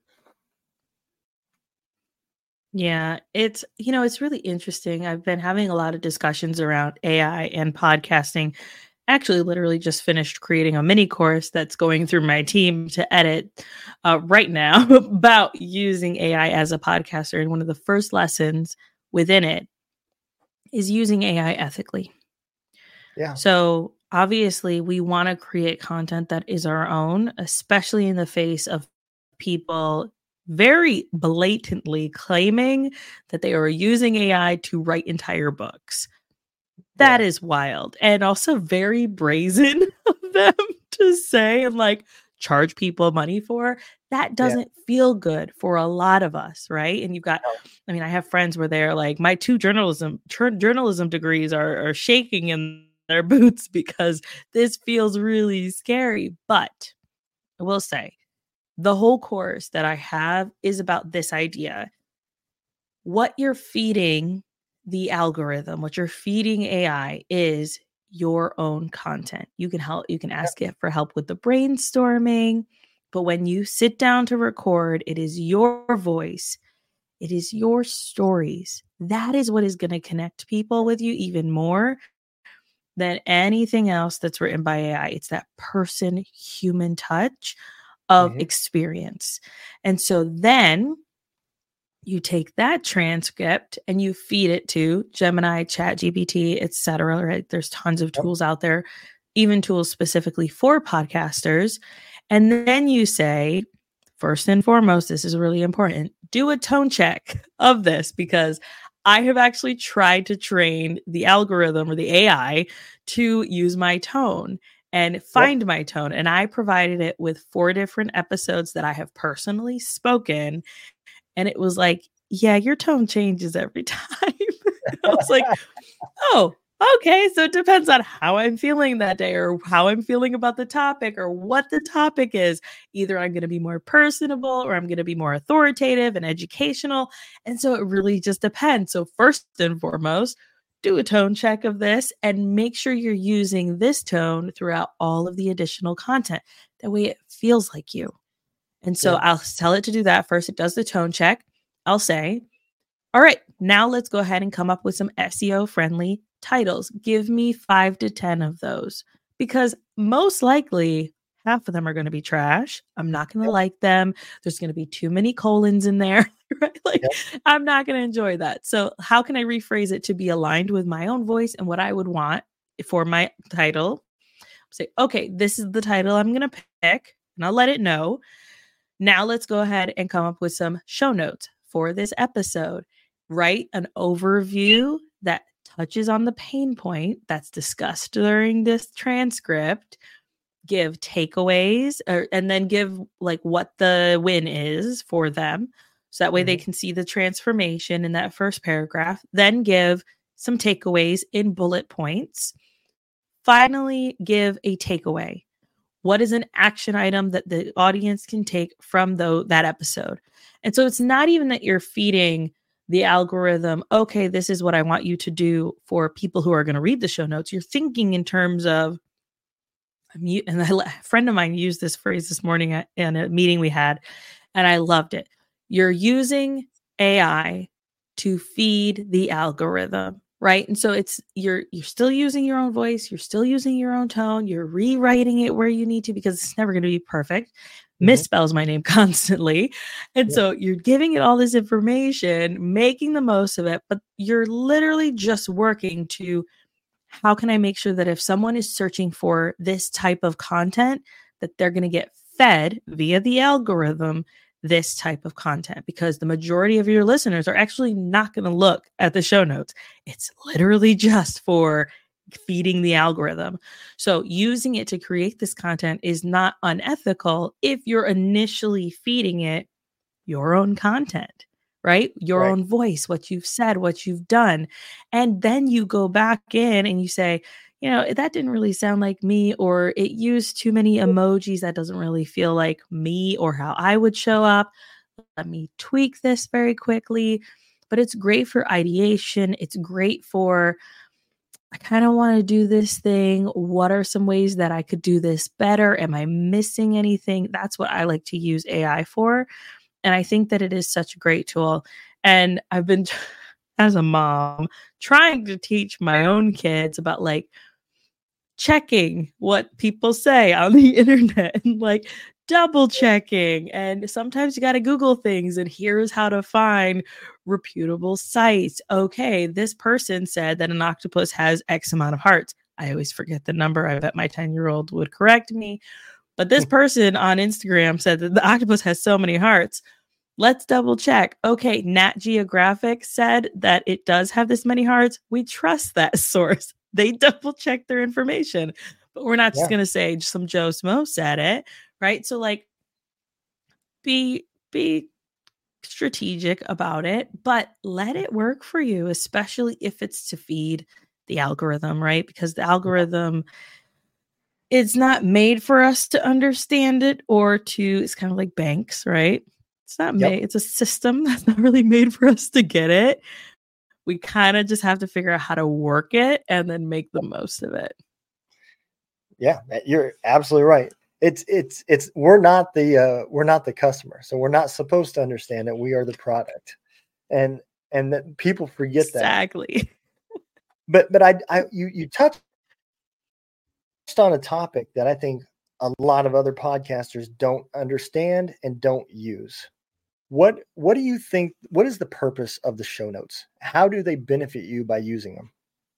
[SPEAKER 3] Yeah, it's really interesting. I've been having a lot of discussions around AI and podcasting. Actually, literally just finished creating a mini course that's going through my team to edit right now about using AI as a podcaster. And one of the first lessons within it is using AI ethically.
[SPEAKER 2] Yeah.
[SPEAKER 3] So obviously we want to create content that is our own, especially in the face of people very blatantly claiming that they are using AI to write entire books. That is wild. And also very brazen of them to say and charge people money for. That doesn't feel good for a lot of us, right? And you've got, I have friends where they're like, my 2 journalism degrees are shaking in their boots because this feels really scary. But I will say, the whole course that I have is about this idea. What you're feeding the algorithm, what you're feeding AI is your own content. You can ask it for help with the brainstorming, but when you sit down to record, it is your voice. It is your stories. That is what is going to connect people with you even more than anything else that's written by AI. It's that person, human touch of experience. And so then you take that transcript and you feed it to Gemini, ChatGPT, etc. Right? There's tons of tools out there, even tools specifically for podcasters. And then you say, first and foremost, this is really important, do a tone check of this, because I have actually tried to train the algorithm or the AI to use my tone and find my tone. And I provided it with 4 different episodes that I have personally spoken. And it was like, yeah, your tone changes every time. I was like, oh, okay. So it depends on how I'm feeling that day or how I'm feeling about the topic or what the topic is. Either I'm going to be more personable or I'm going to be more authoritative and educational. And so it really just depends. So first and foremost, do a tone check of this and make sure you're using this tone throughout all of the additional content. That way it feels like you. And so I'll tell it to do that. First, it does the tone check. I'll say, all right, now let's go ahead and come up with some SEO friendly titles. Give me 5 to 10 of those, because most likely half of them are going to be trash. I'm not going to like them. There's going to be too many colons in there, right? I'm not going to enjoy that. So how can I rephrase it to be aligned with my own voice and what I would want for my title? Say, okay, this is the title I'm going to pick, and I'll let it know. Now let's go ahead and come up with some show notes for this episode. Write an overview that touches on the pain point that's discussed during this transcript. Give takeaways and then give what the win is for them. So that way they can see the transformation in that first paragraph, then give some takeaways in bullet points. Finally, give a takeaway. What is an action item that the audience can take from that episode? And so it's not even that you're feeding the algorithm, okay, this is what I want you to do for people who are going to read the show notes. You're thinking in terms of, and a friend of mine used this phrase this morning in a meeting we had, and I loved it. You're using AI to feed the algorithm, right? And so you're still using your own voice, you're still using your own tone, you're rewriting it where you need to because it's never going to be perfect. Misspells my name constantly. And so you're giving it all this information, making the most of it, but you're literally just working to, how can I make sure that if someone is searching for this type of content, that they're going to get fed via the algorithm this type of content, because the majority of your listeners are actually not going to look at the show notes. It's literally just for feeding the algorithm. So using it to create this content is not unethical if you're initially feeding it your own content, right? Your own voice, what you've said, what you've done. And then you go back in and you say, that didn't really sound like me, or it used too many emojis. That doesn't really feel like me or how I would show up. Let me tweak this very quickly. But it's great for ideation. It's great for, I kind of want to do this thing. What are some ways that I could do this better? Am I missing anything? That's what I like to use AI for. And I think that it is such a great tool. And I've been, as a mom, trying to teach my own kids about checking what people say on the internet and double checking. And sometimes you got to Google things, and here's how to find reputable sites. Okay, this person said that an octopus has X amount of hearts. I always forget the number. I bet my 10-year-old would correct me. But this person on Instagram said that the octopus has so many hearts. Let's double check. Okay, Nat Geographic said that it does have this many hearts. We trust that source. They double check their information. But we're not just going to say some Joe Smo said it, right? So be strategic about it, but let it work for you, especially if it's to feed the algorithm, right? Because the algorithm, it's not made for us to understand it it's kind of like banks, right? It's not made, it's a system that's not really made for us to get it. We kind of just have to figure out how to work it and then make the most of it.
[SPEAKER 2] Yeah, you're absolutely right. We're not the customer, so we're not supposed to understand it. We are the product, and that people forget
[SPEAKER 3] exactly.
[SPEAKER 2] But you touched on a topic that I think a lot of other podcasters don't understand and don't use. What do you think? What is the purpose of the show notes? How do they benefit you by using them?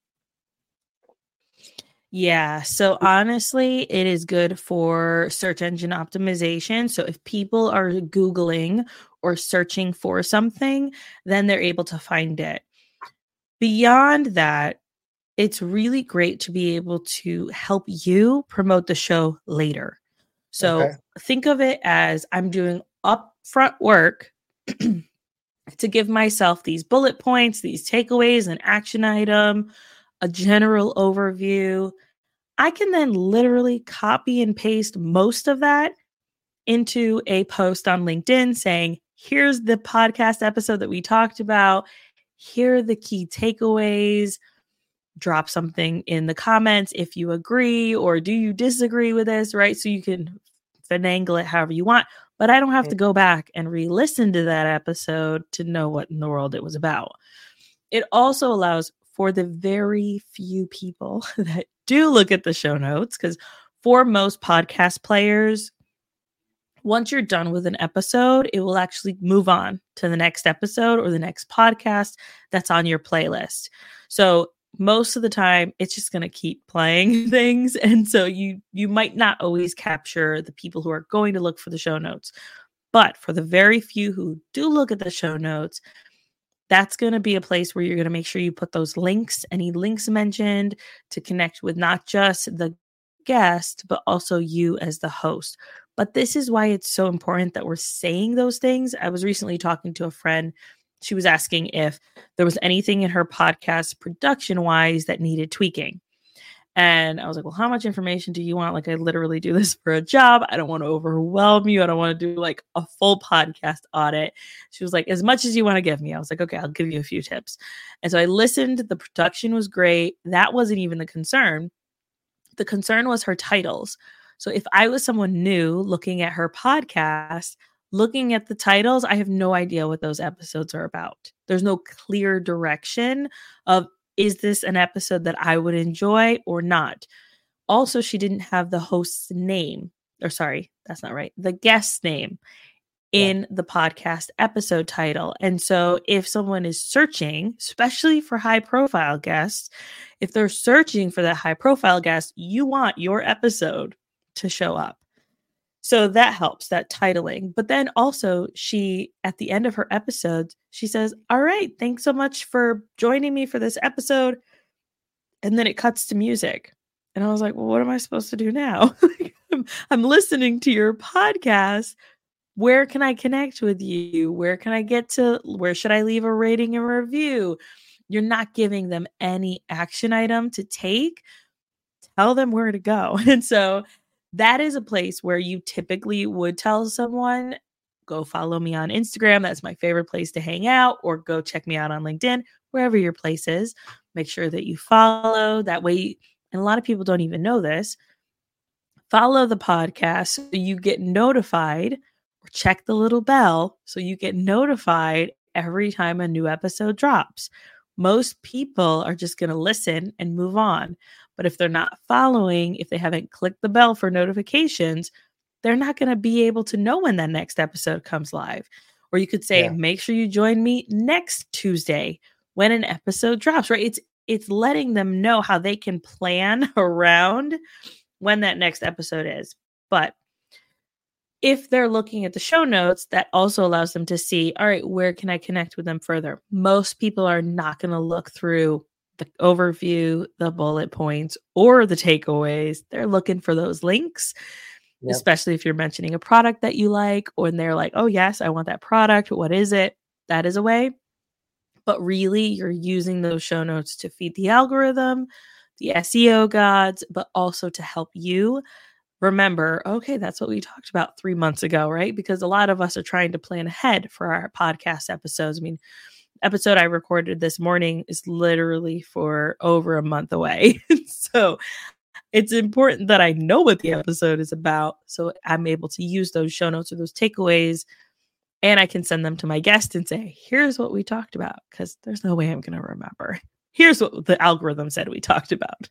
[SPEAKER 3] Yeah. So honestly, it is good for search engine optimization. So if people are Googling or searching for something, then they're able to find it. Beyond that, it's really great to be able to help you promote the show later. So think of it as I'm doing upfront work to give myself these bullet points, these takeaways, an action item, a general overview. I can then literally copy and paste most of that into a post on LinkedIn saying, here's the podcast episode that we talked about. Here are the key takeaways. Drop something in the comments if you agree or do you disagree with this, right? So you can finagle it however you want, but I don't have to go back and re-listen to that episode to know what in the world it was about. It also allows for the very few people that do look at the show notes, because for most podcast players, once you're done with an episode, it will actually move on to the next episode or the next podcast that's on your playlist. So most of the time, it's just going to keep playing things. And so you might not always capture the people who are going to look for the show notes. But for the very few who do look at the show notes, that's going to be a place where you're going to make sure you put those links, any links mentioned, to connect with not just the guest, but also you as the host. But this is why it's so important that we're saying those things. I was recently talking to a friend. She was asking if there was anything in her podcast production wise that needed tweaking. And I was like, well, how much information do you want? Like, I literally do this for a job. I don't want to overwhelm you. I don't want to do like a full podcast audit. She was like, as much as you want to give me. I was like, okay, I'll give you a few tips. And so I listened. The production was great. That wasn't even the concern. The concern was her titles. So if I was someone new looking at her podcast, looking at the titles, I have no idea what those episodes are about. There's no clear direction of, is this an episode that I would enjoy or not? Also, she didn't have the host's name, or sorry, that's not right, the guest's name in the podcast episode title. And so if someone is searching, especially for high profile guests, if they're searching for that high profile guest, you want your episode to show up. So that helps, that titling. But then also she, at the end of her episodes, she says, all right, thanks so much for joining me for this episode. And then it cuts to music. And I was like, well, what am I supposed to do now? I'm listening to your podcast. Where can I connect with you? Where should I leave a rating and review? You're not giving them any action item to take. Tell them where to go. And so that is a place where you typically would tell someone, go follow me on Instagram. That's my favorite place to hang out, or go check me out on LinkedIn, wherever your place is. Make sure that you follow that way. And a lot of people don't even know this. Follow the podcast so you get notified, or check the little bell so you get notified every time a new episode drops. Most people are just going to listen and move on. But if they're not following, if they haven't clicked the bell for notifications, they're not going to be able to know when that next episode comes live. Or you could say, make sure you join me next Tuesday when an episode drops, right? It's letting them know how they can plan around when that next episode is. But if they're looking at the show notes, that also allows them to see, all right, where can I connect with them further? Most people are not going to look through the overview, the bullet points, or the takeaways. They're looking for those links, especially if you're mentioning a product that you like, or they're like, oh yes, I want that product. What is it? That is a way. But really, you're using those show notes to feed the algorithm, the SEO gods, but also to help you remember, okay, that's what we talked about 3 months ago, right? Because a lot of us are trying to plan ahead for our podcast episodes. I mean, episode I recorded this morning is literally for over a month away. So it's important that I know what the episode is about, so I'm able to use those show notes or those takeaways, and I can send them to my guest and say, here's what we talked about, because there's no way I'm going to remember. Here's what the algorithm said we talked about.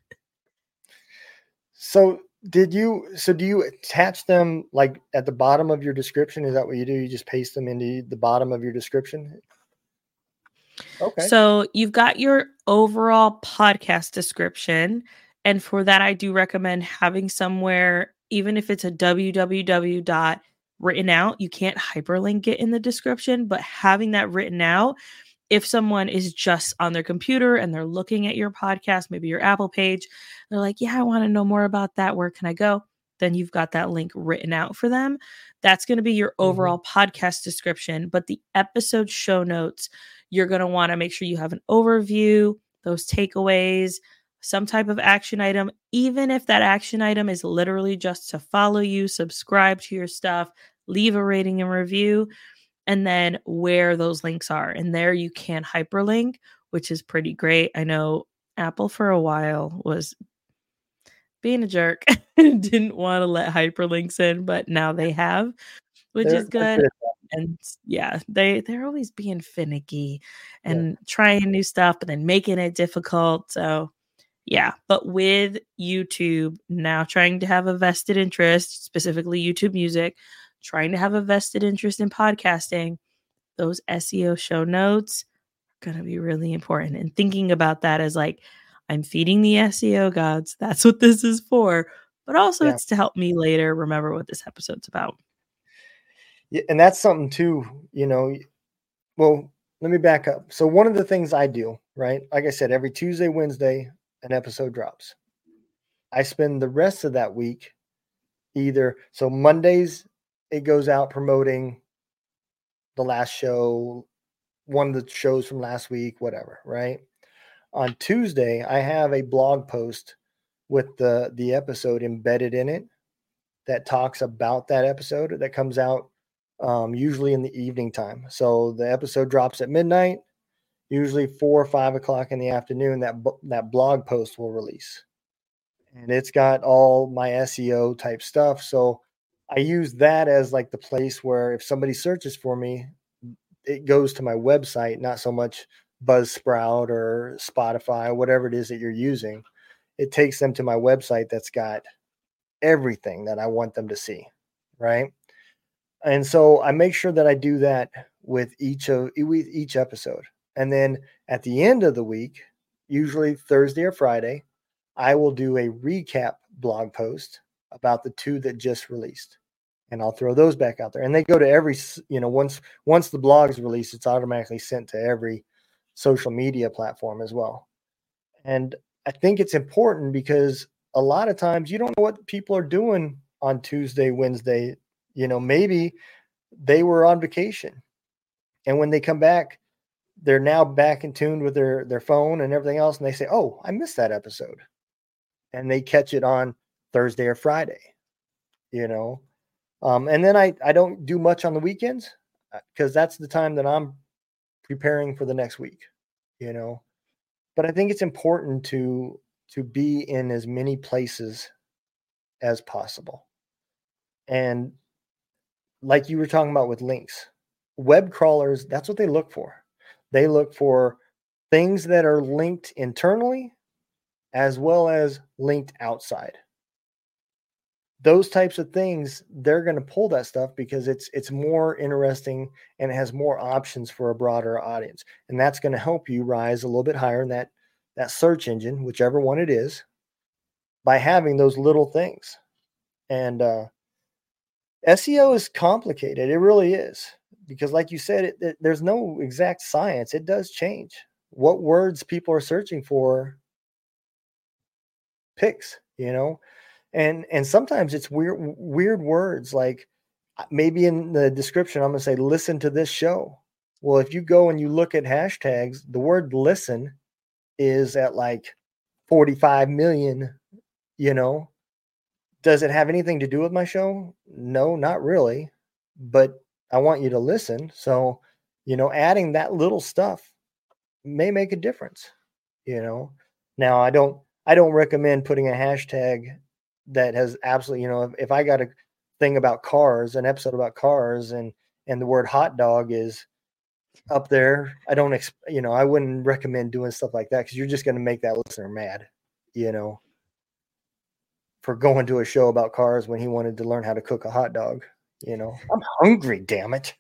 [SPEAKER 2] So do you attach them like at the bottom of your description? Is that what you do? You just paste them into the bottom of your description? Okay.
[SPEAKER 3] So you've got your overall podcast description. And for that, I do recommend having somewhere, even if it's a www written out, you can't hyperlink it in the description, but having that written out, if someone is just on their computer and they're looking at your podcast, maybe your Apple page, they're like, yeah, I want to know more about that. Where can I go? Then you've got that link written out for them. That's going to be your overall podcast description. But the episode show notes, you're going to want to make sure you have an overview, those takeaways, some type of action item, even if that action item is literally just to follow you, subscribe to your stuff, leave a rating and review, and then where those links are. And there you can hyperlink, which is pretty great. I know Apple for a while was being a jerk and didn't want to let hyperlinks in, but now they have, which is good. And yeah, they're always being finicky and trying new stuff, but then making it difficult. So yeah, but with YouTube now trying to have a vested interest, specifically YouTube Music, trying to have a vested interest in podcasting, those SEO show notes are going to be really important. And thinking about that as like, I'm feeding the SEO gods. That's what this is for. But also it's to help me later remember what this episode's about.
[SPEAKER 2] Yeah, and that's something too, well, let me back up. So one of the things I do, right? Like I said, every Tuesday, Wednesday, an episode drops. I spend the rest of that week So Mondays, it goes out promoting the last show, one of the shows from last week, whatever, right? On Tuesday, I have a blog post with the episode embedded in it that talks about that episode that comes out usually in the evening time. So the episode drops at midnight, usually 4 or 5 o'clock in the afternoon. That blog post will release, and it's got all my SEO type stuff. So I use that as like the place where if somebody searches for me, it goes to my website, not so much Buzzsprout or Spotify, whatever it is that you're using. It takes them to my website that's got everything that I want them to see, right? And so I make sure that I do that with each episode. And then at the end of the week, usually Thursday or Friday, I will do a recap blog post about the 2 that just released. And I'll throw those back out there. And they go to every, once the blog's released, it's automatically sent to every social media platform as well. And I think it's important because a lot of times you don't know what people are doing on Tuesday, Wednesday. Maybe they were on vacation, and when they come back, they're now back in tune with their phone and everything else. And they say, "Oh, I missed that episode." And they catch it on Thursday or Friday, and then I don't do much on the weekends because that's the time that I'm preparing for the next week, but I think it's important to be in as many places as possible. And like you were talking about with links, web crawlers, that's what they look for. They look for things that are linked internally as well as linked outside. Those types of things, they're going to pull that stuff because it's more interesting and it has more options for a broader audience. And that's going to help you rise a little bit higher in that search engine, whichever one it is, by having those little things. And SEO is complicated. It really is. Because like you said, there's no exact science. It does change. What words people are searching for picks, and sometimes it's weird words. Like maybe in the description, I'm going to say, listen to this show. Well, if you go and you look at hashtags, the word listen is at like 45 million, Does it have anything to do with my show? No, not really. But I want you to listen. So, adding that little stuff may make a difference, Now, I don't recommend putting a hashtag that has absolutely, if I got a thing about cars, an episode about cars, and the word hot dog is up there, I wouldn't recommend doing stuff like that because you're just going to make that listener mad, for going to a show about cars when he wanted to learn how to cook a hot dog. I'm hungry, damn it.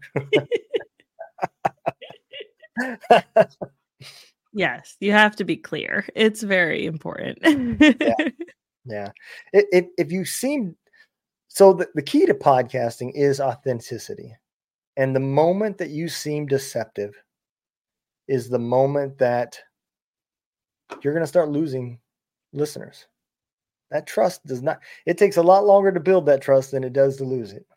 [SPEAKER 3] Yes, you have to be clear. It's very important.
[SPEAKER 2] Yeah. If you seem so, the key to podcasting is authenticity. And the moment that you seem deceptive is the moment that you're going to start losing listeners. That trust it takes a lot longer to build that trust than it does to lose it.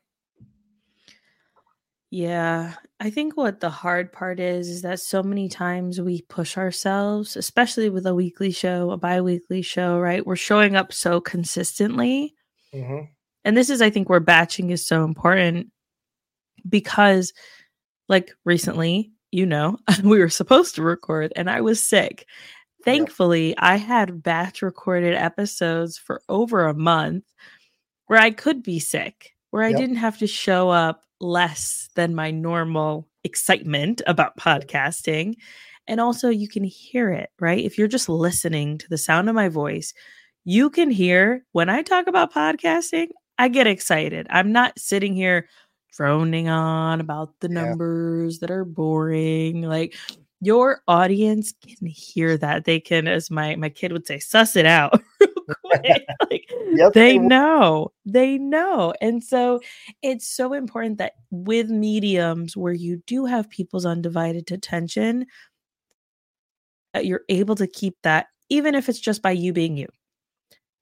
[SPEAKER 3] Yeah, I think what the hard part is that so many times we push ourselves, especially with a weekly show, a bi-weekly show, right? We're showing up so consistently.
[SPEAKER 2] Mm-hmm.
[SPEAKER 3] And this is, I think, where batching is so important because, like, recently, we were supposed to record and I was sick. Thankfully, I had batch recorded episodes for over a month where I could be sick, where I didn't have to show up less than my normal excitement about podcasting. And also you can hear it, right? If you're just listening to the sound of my voice, you can hear when I talk about podcasting, I get excited. I'm not sitting here droning on about the numbers that are boring. Like, your audience can hear that. They can, as my kid would say, suss it out real quick. Like, they know. And so it's so important that with mediums where you do have people's undivided attention, that you're able to keep that, even if it's just by you being you.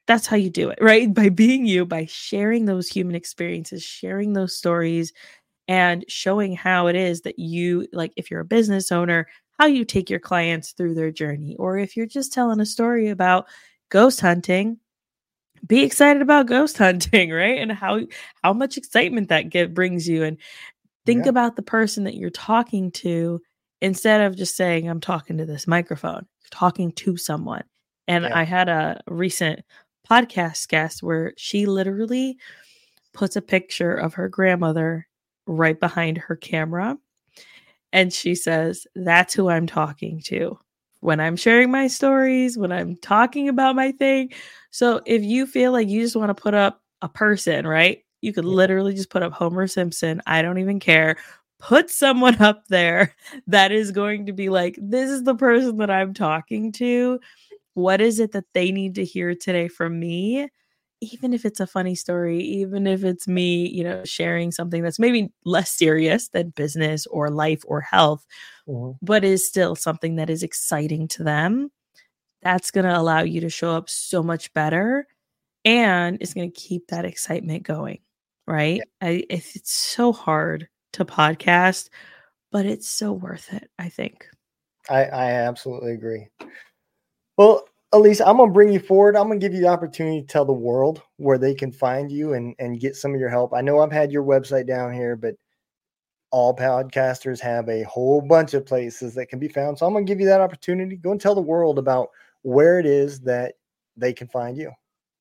[SPEAKER 3] that's how you do it, right? By being you, by sharing those human experiences, sharing those stories, and showing how it is that you, like, if you're a business owner, how you take your clients through their journey. Or if you're just telling a story about ghost hunting, be excited about ghost hunting, right? And how much excitement that brings you. And think about the person that you're talking to instead of just saying, I'm talking to this microphone. You're talking to someone. And I had a recent podcast guest where she literally puts a picture of her grandmother right behind her camera. And she says, that's who I'm talking to when I'm sharing my stories, when I'm talking about my thing. So if you feel like you just want to put up a person, right? You could literally just put up Homer Simpson. I don't even care. Put someone up there that is going to be like, this is the person that I'm talking to. What is it that they need to hear today from me? Even if it's a funny story, even if it's me, sharing something that's maybe less serious than business or life or health, but is still something that is exciting to them, that's going to allow you to show up so much better, and it's going to keep that excitement going, right? It's so hard to podcast, but it's so worth it, I think.
[SPEAKER 2] I absolutely agree. Well, Elise, I'm going to bring you forward. I'm going to give you the opportunity to tell the world where they can find you and get some of your help. I know I've had your website down here, but all podcasters have a whole bunch of places that can be found. So I'm going to give you that opportunity. Go and tell the world about where it is that they can find you.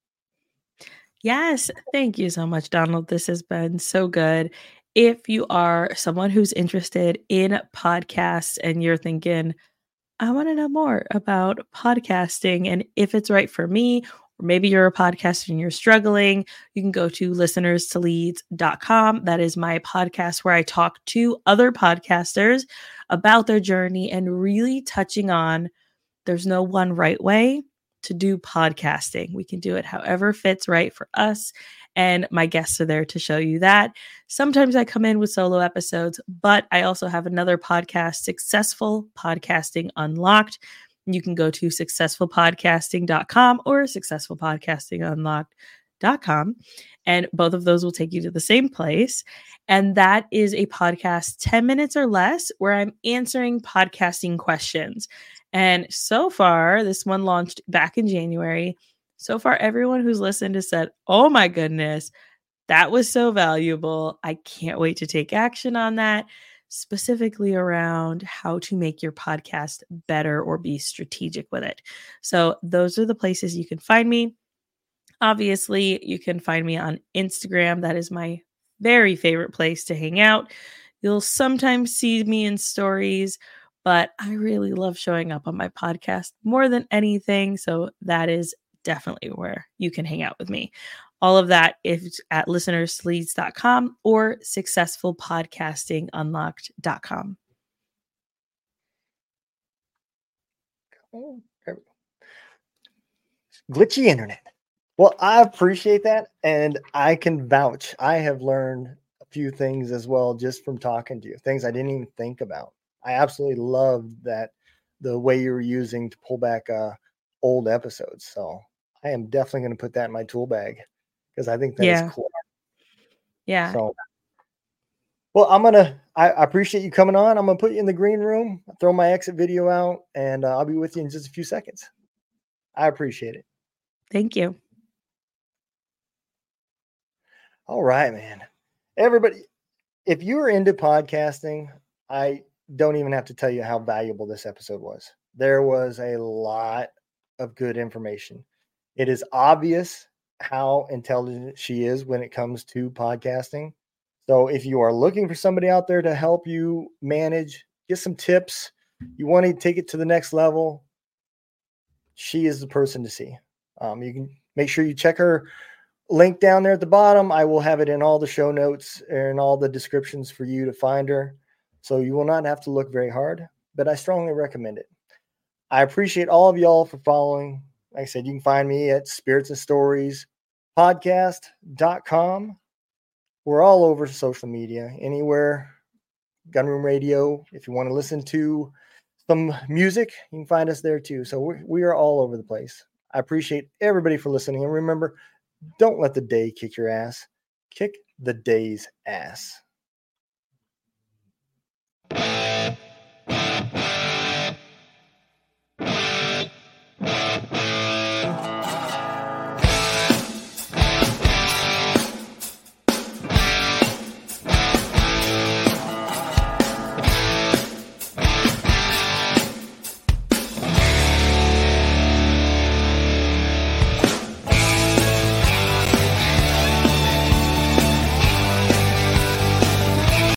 [SPEAKER 3] Yes. Thank you so much, Donald. This has been so good. If you are someone who's interested in podcasts and you're thinking, I want to know more about podcasting and if it's right for me, or maybe you're a podcaster and you're struggling, you can go to listenerstoleads.com. That is my podcast where I talk to other podcasters about their journey and really touching on there's no one right way to do podcasting. We can do it however fits right for us. And my guests are there to show you that. Sometimes I come in with solo episodes, but I also have another podcast, Successful Podcasting Unlocked. You can go to successfulpodcasting.com or successfulpodcastingunlocked.com. And both of those will take you to the same place. And that is a podcast 10 minutes or less where I'm answering podcasting questions. And so far, this one launched back in January. So far, everyone who's listened has said, oh my goodness, that was so valuable. I can't wait to take action on that, specifically around how to make your podcast better or be strategic with it. So those are the places you can find me. Obviously, you can find me on Instagram. That is my very favorite place to hang out. You'll sometimes see me in stories, but I really love showing up on my podcast more than anything. So that is definitely where you can hang out with me. All of that is at listenerstoleads.com or successfulpodcastingunlocked.com.
[SPEAKER 2] Glitchy internet. Well, I appreciate that, and I can vouch. I have learned a few things as well just from talking to you, things I didn't even think about. I absolutely loved that the way you were using to pull back old episodes. So I am definitely going to put that in my tool bag because I think that is cool.
[SPEAKER 3] Yeah.
[SPEAKER 2] So, well, I appreciate you coming on. I'm going to put you in the green room, throw my exit video out, and I'll be with you in just a few seconds. I appreciate it.
[SPEAKER 3] Thank you.
[SPEAKER 2] All right, man. Everybody, if you're into podcasting, I don't even have to tell you how valuable this episode was. There was a lot of good information. It is obvious how intelligent she is when it comes to podcasting. So if you are looking for somebody out there to help you manage, get some tips, you want to take it to the next level, she is the person to see. You can make sure you check her link down there at the bottom. I will have it in all the show notes and all the descriptions for you to find her. So you will not have to look very hard, but I strongly recommend it. I appreciate all of y'all for following. Like I said, you can find me at spiritsandstoriespodcast.com. We're all over social media, anywhere. Gunroom Radio. If you want to listen to some music, you can find us there too. So we are all over the place. I appreciate everybody for listening. And remember, don't let the day kick your ass. Kick the day's ass.